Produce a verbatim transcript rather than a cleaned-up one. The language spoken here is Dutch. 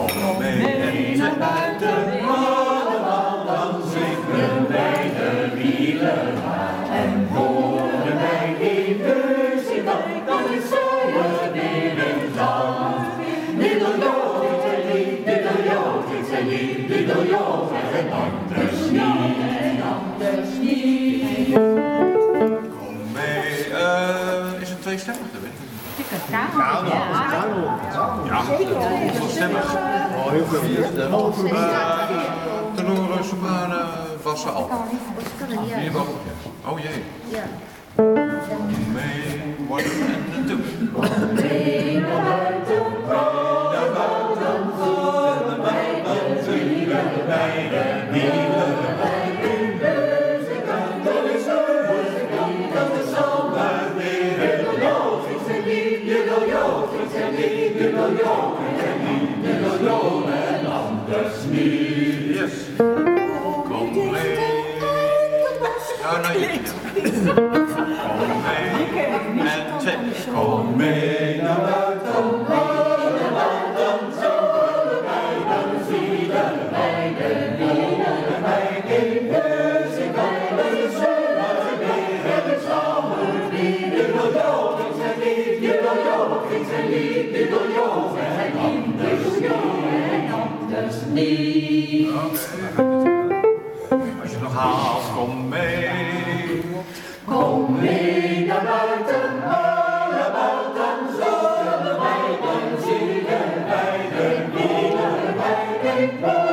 Kom mee naar buiten, allemaal, dan zingen wij de wielen en horen wij die muzikant, dan is zomer weer in zand. Diddeljo, diddelie, diddeljo, diddelie, diddeljo, en anders niet, anders niet. Kom mee, uh, is het tweestemmig? Je kunt kamer. Ja, onzelfstemmig. Oh, heel veel vierstemmig. Tenor, sopraan, basse, alt. Hier boven. Oh jee. Ja. Mee, one and two. Mee naar buiten, mee naar buiten, zingen wij de wielen, wij de wielen, wij de muzikant, dan is de muzikant, dan is zomer weer in de lood. Ik zeg niet, je wil jood, ik zeg niet, je wil jood, ik zeg niet, je wil jood, en anders niet. Yes. Kom mee. Ja, nou je. Kom mee. En twee. Kom mee naar buiten, mee naar buiten, zingen wij de zielen, wij de wielen, wij de muzikant, dan is zomer weer in de zomer weer. Je wil jood, ik zeg niet, je wil jood, ik zeg niet, je wil jood, en anders niet, en anders niet. Als je nog haalt, kom mee. Kom mee naar buiten, mee naar buiten, zingen wij de zielen, wij de wielen, wij de